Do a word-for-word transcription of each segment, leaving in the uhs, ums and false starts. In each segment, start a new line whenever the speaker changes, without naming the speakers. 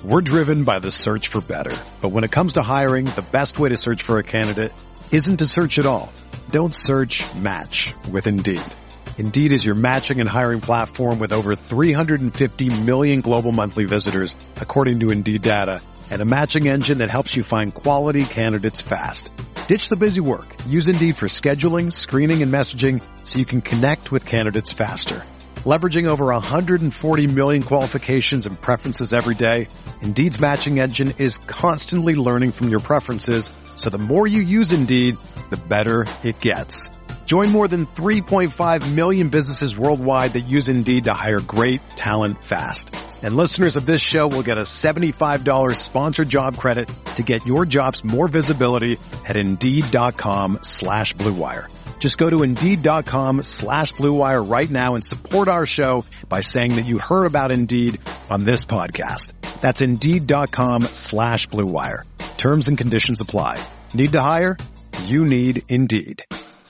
We're driven by the search for better. But when it comes to hiring, the best way to search for a candidate isn't to search at all. Don't search, match with Indeed. Indeed is your matching and hiring platform with over three hundred fifty million global monthly visitors, according to Indeed data, and a matching engine that helps you find quality candidates fast. Ditch the busy work. Use Indeed for scheduling, screening, and messaging so you can connect with candidates faster. Leveraging over one hundred forty million qualifications and preferences every day, Indeed's matching engine is constantly learning from your preferences, so the more you use Indeed, the better it gets. Join more than three point five million businesses worldwide that use Indeed to hire great talent fast. And listeners of this show will get a seventy-five dollars sponsored job credit to get your jobs more visibility at Indeed.com slash Blue Wire. Just go to Indeed.com slash Blue Wire right now and support our show by saying that you heard about Indeed on this podcast. That's Indeed.com slash Blue Wire. Terms and conditions apply. Need to hire? You need Indeed.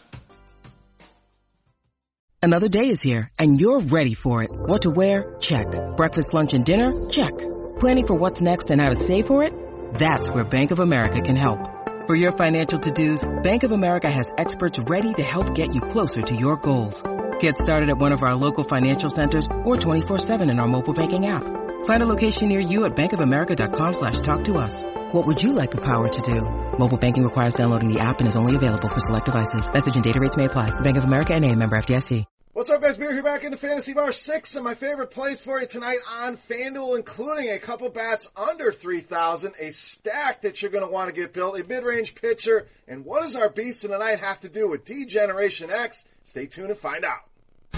Another day is here, and you're ready for it. What to wear? Check. Breakfast, lunch, and dinner? Check. Planning for what's next and how to save for it? That's where Bank of America can help. For your financial to-dos, Bank of America has experts ready to help get you closer to your goals. Get started at one of our local financial centers or twenty-four seven in our mobile banking app. Find a location near you at bankofamerica.com slash talk to us. What would you like the power to do? Mobile banking requires downloading the app and is only available for select devices. Message and data rates may apply. Bank of America N A, member F D I C.
What's up, guys? Beer here back into Fantasy Bar six, and my favorite plays for you tonight on FanDuel, including a couple bats under three thousand, a stack that you're going to want to get built, a mid-range pitcher, and what does our beast of the night have to do with D-Generation X? Stay tuned and find out.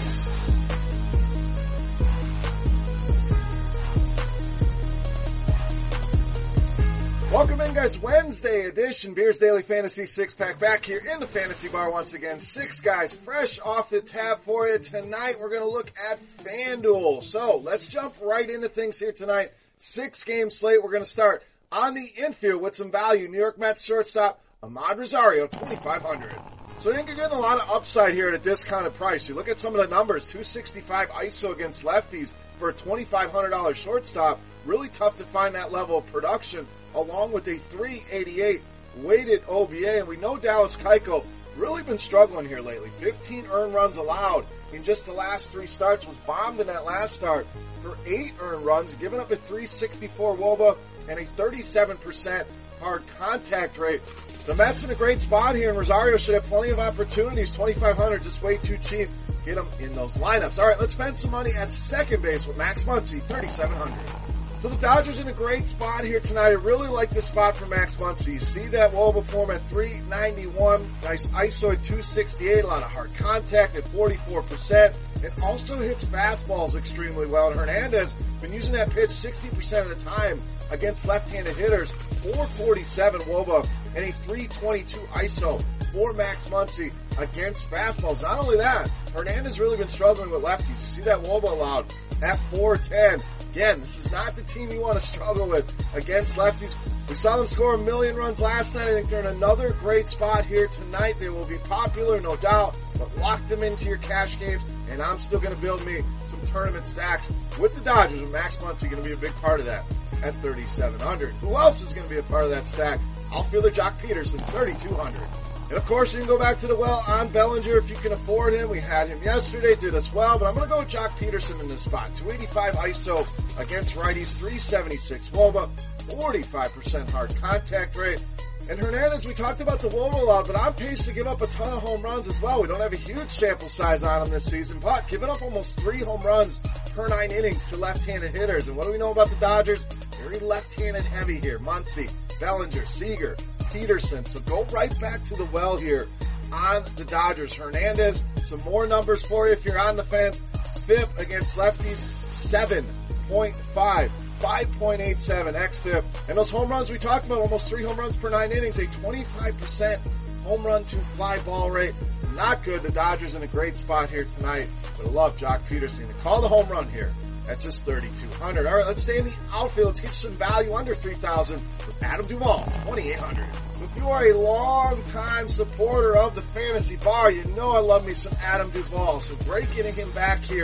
Welcome in, guys. Wednesday edition, Beers Daily Fantasy six-pack back here in the Fantasy Bar once again. Six guys fresh off the tap for you. Tonight we're going to look at FanDuel. So let's jump right into things here tonight. Six-game slate. We're going to start on the infield with some value. New York Mets shortstop Ahmad Rosario, twenty-five hundred. So I think you're getting a lot of upside here at a discounted price. You look at some of the numbers, two sixty-five I S O against lefties for a twenty-five hundred dollars shortstop. Really tough to find that level of production, along with a three eighty-eight weighted O B A. And we know Dallas Keuchel really been struggling here lately. fifteen earned runs allowed in just the last three starts. Was bombed in that last start for eight earned runs, giving up a three sixty-four W O B A and a thirty-seven percent hard contact rate. The Mets in a great spot here, and Rosario should have plenty of opportunities. twenty-five hundred, just way too cheap. Get him in those lineups. All right, let's spend some money at second base with Max Muncy, thirty-seven hundred. So the Dodgers in a great spot here tonight. I really like this spot for Max Muncy. You see that W O B A form at three ninety-one. Nice I S O at two sixty-eight. A lot of hard contact at forty-four percent. It also hits fastballs extremely well. And Hernandez been using that pitch sixty percent of the time against left-handed hitters. four forty-seven W O B A and a three twenty-two I S O for Max Muncy against fastballs. Not only that, Hernandez really been struggling with lefties. You see that W O B A allowed at four ten. Again, this is not the team you want to struggle with against lefties. We saw them score a million runs last night. I think they're in another great spot here tonight. They will be popular, no doubt, but lock them into your cash games, and I'm still going to build me some tournament stacks with the Dodgers, with Max Muncy going to be a big part of that at thirty-seven hundred. Who else is going to be a part of that stack? Outfielder Jock Peterson, thirty-two hundred. And of course, you can go back to the well on Bellinger if you can afford him. We had him yesterday, did us well, but I'm going to go with Jock Peterson in this spot. two eighty-five I S O against righties, three seventy-six W O B A, forty-five percent hard contact rate. And Hernandez, we talked about the W O B A allowed, but on pace to give up a ton of home runs as well. We don't have a huge sample size on him this season, but giving up almost three home runs per nine innings to left-handed hitters. And what do we know about the Dodgers? Very left-handed heavy here. Muncy, Bellinger, Seager, Peterson. So go right back to the well here on the Dodgers. Hernandez, some more numbers for you if you're on the fence. F I P against lefties, seven point five. five point eight seven X F I P. And those home runs we talked about, almost three home runs per nine innings, a twenty-five percent home run to fly ball rate. Not good. The Dodgers in a great spot here tonight. But I love Jock Peterson to call the home run here at just thirty-two hundred. All right, let's stay in the outfield. Let's get you some value under three thousand with Adam Duvall, twenty-eight hundred. If you are a long-time supporter of the Fantasy Bar, you know I love me some Adam Duvall. So great getting him back here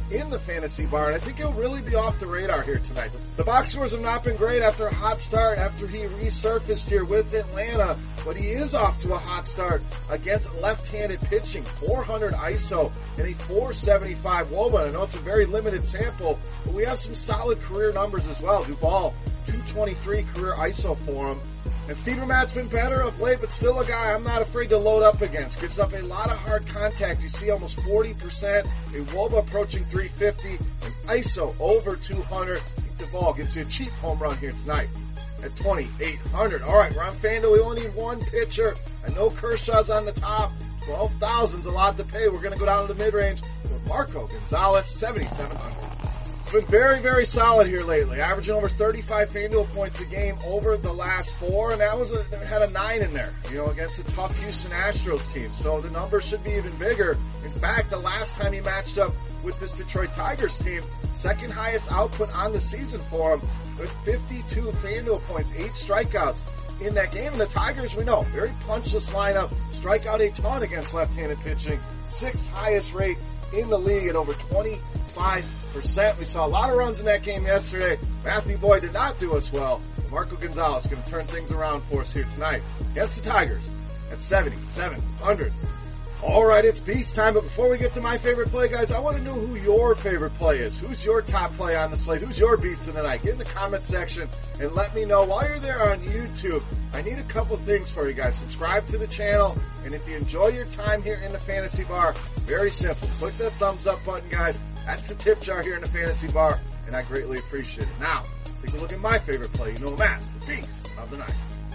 in the fantasy bar, and I think he'll really be off the radar here tonight. The box scores have not been great after a hot start, after he resurfaced here with Atlanta, but he is off to a hot start against left-handed pitching. four hundred I S O and a four seventy-five W O B A. I know it's a very limited sample, but we have some solid career numbers as well. Duvall, two twenty-three career I S O for him. And Steven Matt's been better of late, but still a guy I'm not afraid to load up against. Gives up a lot of hard contact. You see almost forty percent, a W O B A approaching three fifty, and I S O over two hundred. Duvall gives you a cheap home run here tonight at twenty-eight hundred. All right, we're on FanDuel. We only need one pitcher. I know Kershaw's on the top. twelve thousand is a lot to pay. We're going to go down to the mid-range with Marco Gonzalez, seventy-seven hundred. It's been very, very solid here lately, averaging over thirty-five FanDuel points a game over the last four, and that was a, it had a nine in there, you know, against a tough Houston Astros team. So the numbers should be even bigger. In fact, the last time he matched up with this Detroit Tigers team, second highest output on the season for him with fifty-two FanDuel points, eight strikeouts in that game. And the Tigers, we know, very punchless lineup, strike out a ton against left-handed pitching, sixth highest rate in the league at over twenty-five percent. We saw a lot of runs in that game yesterday. Matthew Boyd did not do us well. Marco Gonzalez is going to turn things around for us here tonight against the Tigers at seventy-seven hundred. All right, it's beast time, but before we get to my favorite play, guys, I want to know who your favorite play is. Who's your top play on the slate? Who's your beast of the night? Get in the comment section and let me know. While you're there on YouTube, I need a couple things for you guys. Subscribe to the channel, and if you enjoy your time here in the Fantasy Bar, very simple. Click that thumbs up button, guys. That's the tip jar here in the Fantasy Bar, and I greatly appreciate it. Now, take a look at my favorite play. You know him as the beast of the night.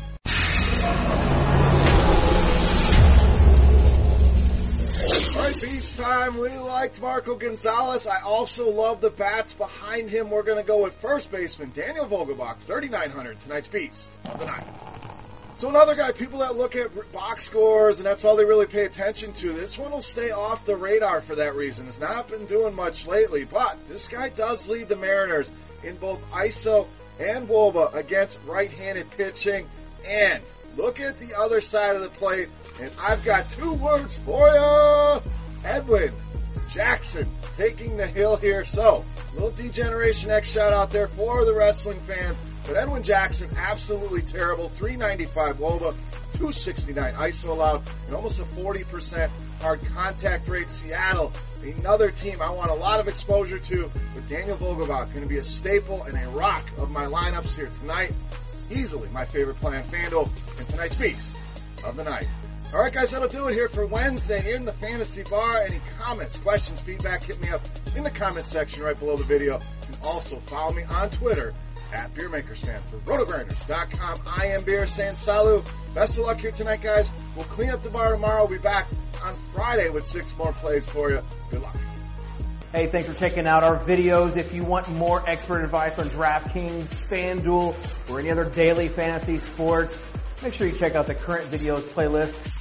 All right, beast time. We liked Marco Gonzalez. I also love the bats behind him. We're going to go with first baseman Daniel Vogelbach, thirty-nine hundred, tonight's beast of the night. So another guy, people that look at box scores, and that's all they really pay attention to, this one will stay off the radar for that reason. It's not been doing much lately, but this guy does lead the Mariners in both I S O and W O B A against right-handed pitching. And look at the other side of the plate, and I've got two words for you. Edwin Jackson taking the hill here. So, little Degeneration X shout out there for the wrestling fans. But Edwin Jackson, absolutely terrible. three ninety-five W O B A, two sixty-nine I S O allowed, and almost a forty percent hard contact rate. Seattle, another team I want a lot of exposure to, with Daniel Vogelbach going to be a staple and a rock of my lineups here tonight. Easily my favorite play on FanDuel, and tonight's beast of the night. All right, guys, that'll do it here for Wednesday in the Fantasy Bar. Any comments, questions, feedback, hit me up in the comment section right below the video. And also follow me on Twitter at BeerMakersFan. For Roto Grinders dot com, I am Beer saying salut. Best of luck here tonight, guys. We'll clean up the bar tomorrow. We'll be back on Friday with six more plays for you. Good luck.
Hey, thanks for checking out our videos. If you want more expert advice on DraftKings, FanDuel, or any other daily fantasy sports, make sure you check out the current videos playlist